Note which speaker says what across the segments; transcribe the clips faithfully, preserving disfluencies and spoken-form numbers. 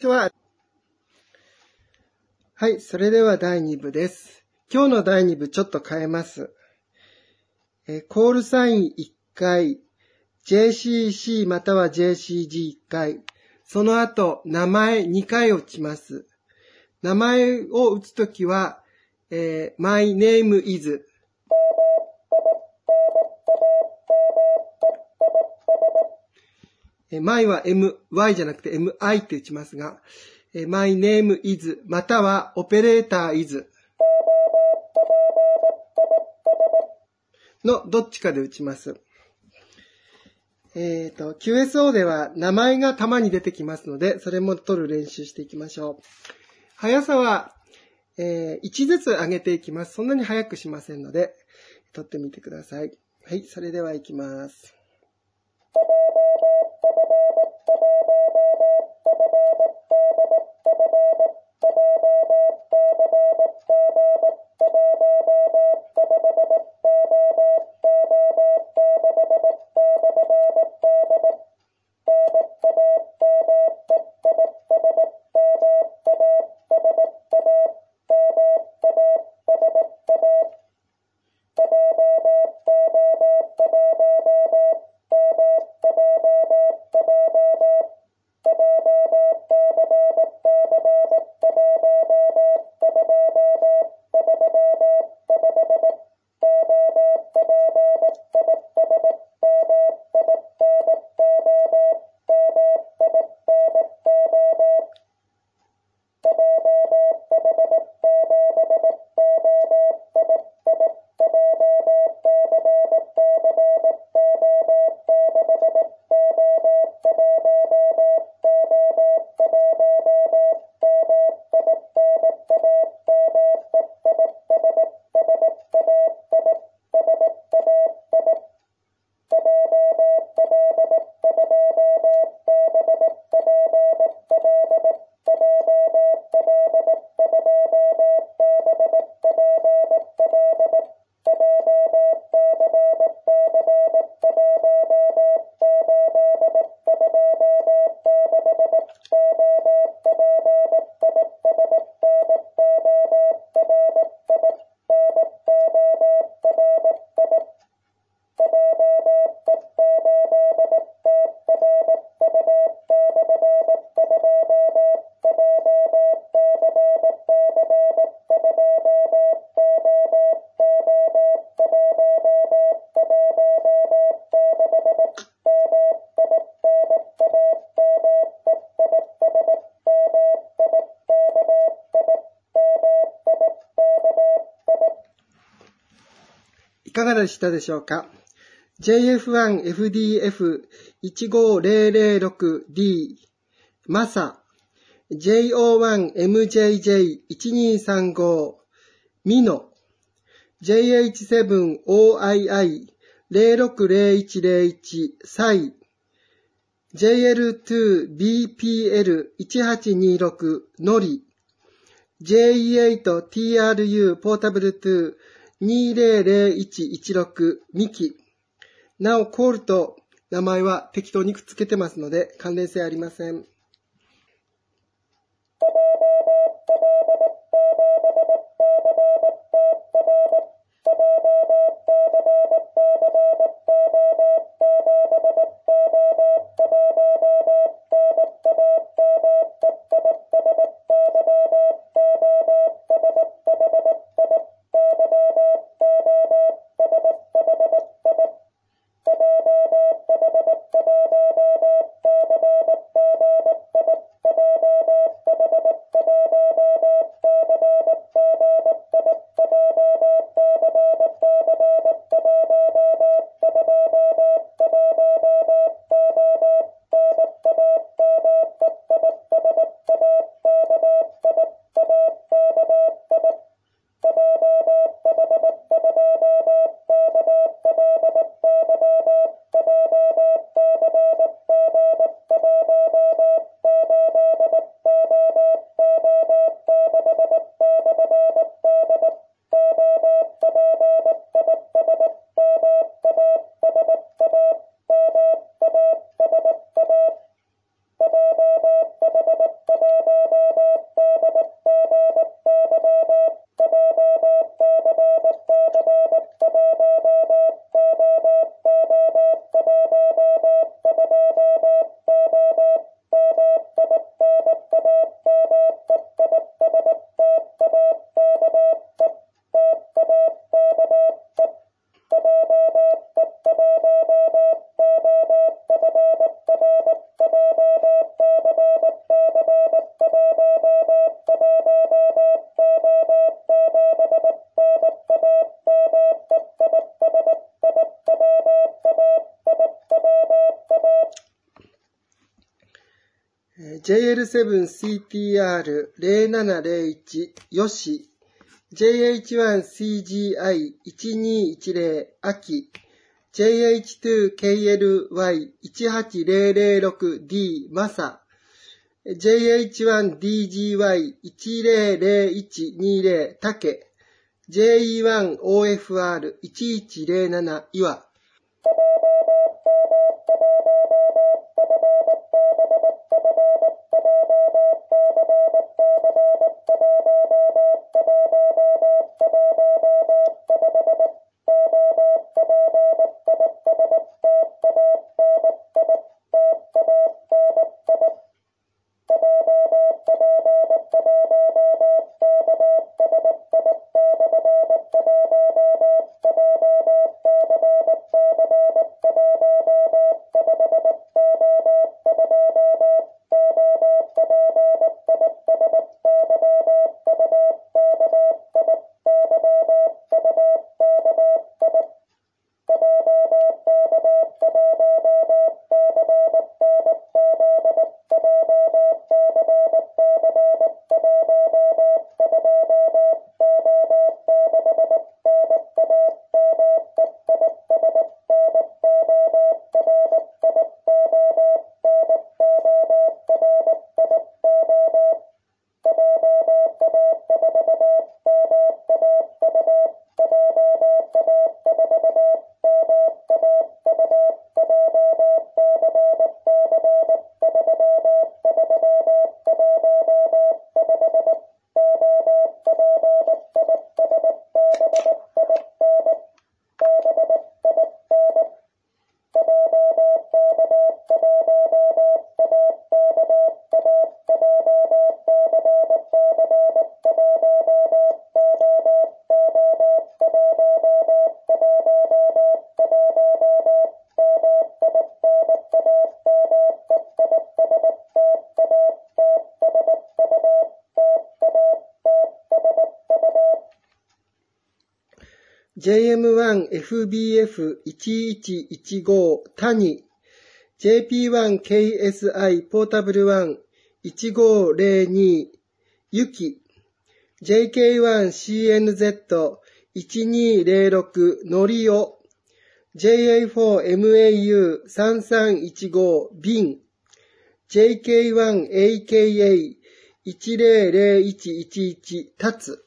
Speaker 1: 人は、はい、それではだいに部です。今日のだいに部ちょっと変えます。えー、コールサインいっかい、ジェーシーシー または ジェーシージーいっかい、その後名前にかい打ちます。名前を打つときは、えー、My name is my は my じゃなくて mi って打ちますが、my name is またはオペレーター is のどっちかで打ちます。えっと、キューエスオー では名前がたまに出てきますので、それも取る練習していきましょう。速さは、えー、いちずつ上げていきます。そんなに速くしませんので、取ってみてください。はい、それではいきます。いかがでしたでしょうか？ ジェイエフワンエフディーエフいちごぜろぜろろくディー マサ ジェイオーワンエムジェイジェイいちにさんご ミノ ジェイエイチセブンオーアイアイぜろろくぜろいちぜろいち サイ ジェイエルツービーピーエルいちはちにろく ノリ ジェイイーエイトティーアールユー ポータブルツーにぜろぜろいちいちろくミキ。なお、コールと名前は適当にくっつけてますので関連性ありません。 ジェイエルセブンシーティーアールゼロななゼロいち よし、ジェイエイチワンシージーアイいちにいちゼロ 秋、ジェイエイチツーケーエルワイいちはちゼロゼロろくディー マサ、ジェイエイチワンディージーワイいちゼロゼロいちにゼロ タケ、ジェイイーワンオーエフアールいちいちゼロなな 岩。ジェイエムワンエフビーエフいちいちいちご 谷、ジェイピーワンケーエスアイ ポータブルワンいちごゼロにゆき、ジェイケーワンシーエヌゼットいちにゼロろく のりお、ジェイエーフォーエムエーユーさんさんいちご ビン、ジェイケーワンエーケーエーいちゼロゼロいちいちいち タツ。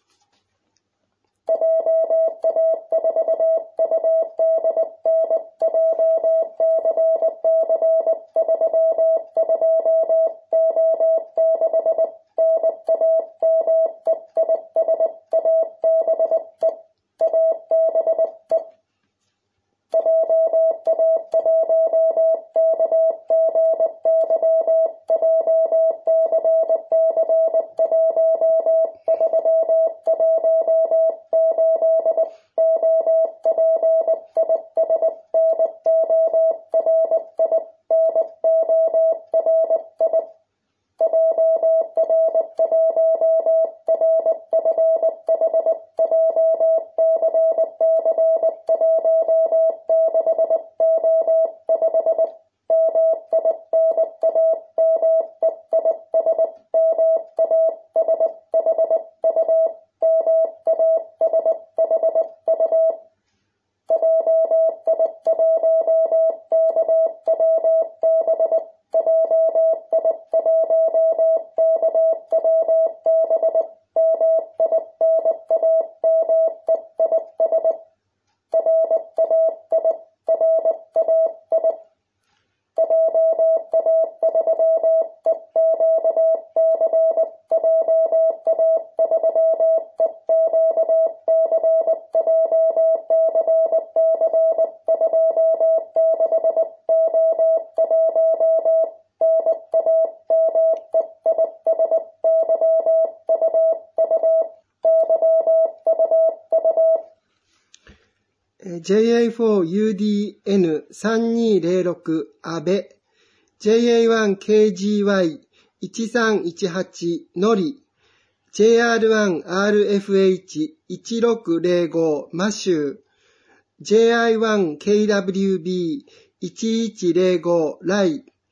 Speaker 1: ジェイエーフォーユーディーエヌさんにゼロろく 安倍、ジェイエーワンケージーワイいちさんいちはち のり、ジェイアールワンアールエフエイチいちろくゼロご マシュー、ジェイアイワンケーダブリュービーいちいちゼロご ライ、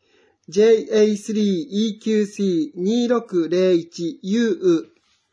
Speaker 1: ジェイエースリーイーキューシーにろくゼロいちユー。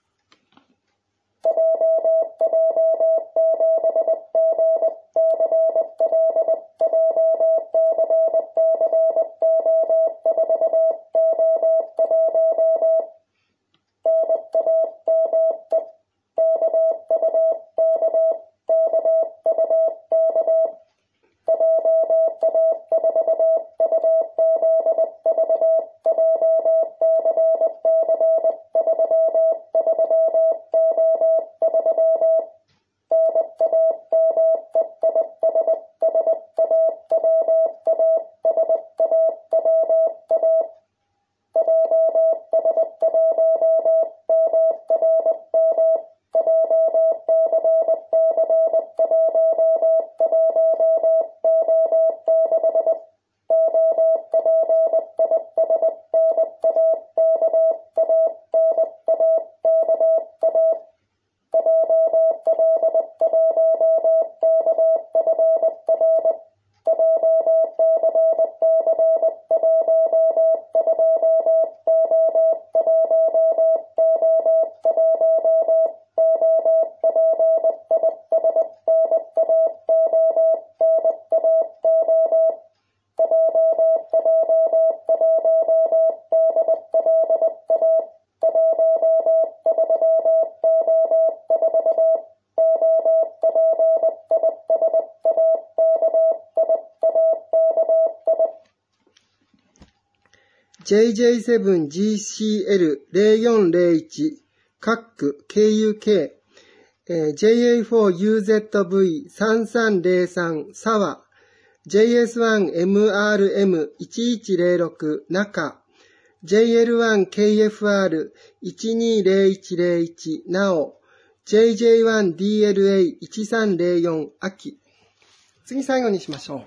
Speaker 1: ジェイジェイセブンジーシーエルゼロよんゼロいち カック ケーユーケー、えー、ジェイエーフォーユーゼットブイさんさんゼロさん サワ ジェイエスワンエムアールエムいちいちゼロろく 中 ジェイエルワンケーエフアールいちにゼロいちゼロいち なお ジェイジェイワンディーエルエーいちさんゼロよん 秋。次最後にしましょう。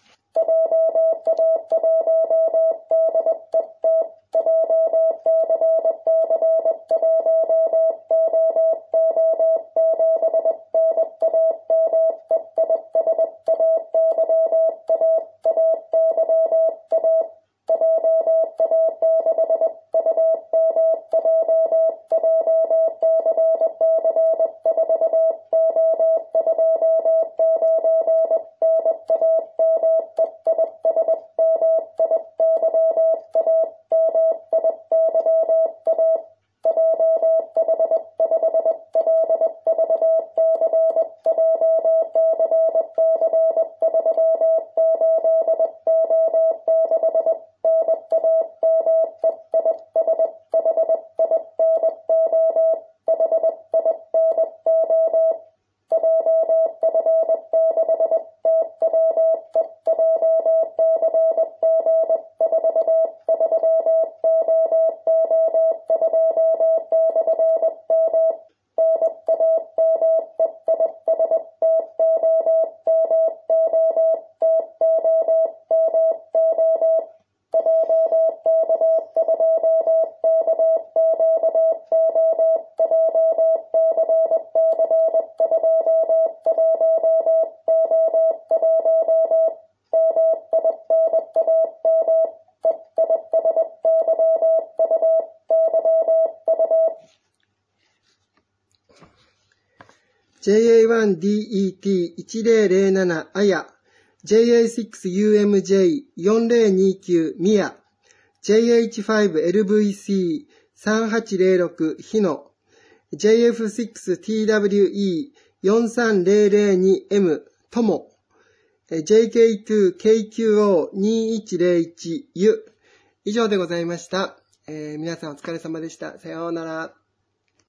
Speaker 1: ジェイエーワンディーイーティーいちゼロゼロなな あや、ジェイエーシックスユーエムジェイよんゼロにきゅう みや、ジェイエイチファイブエルブイシーさんはちゼロろく ひの、ジェイエフシックスティーダブリューイーよんさんゼロゼロにエム とも、ジェイケーツーケーキューオーにいちゼロいち ゆ、以上でございました。えー、皆さんお疲れ様でした。さようなら。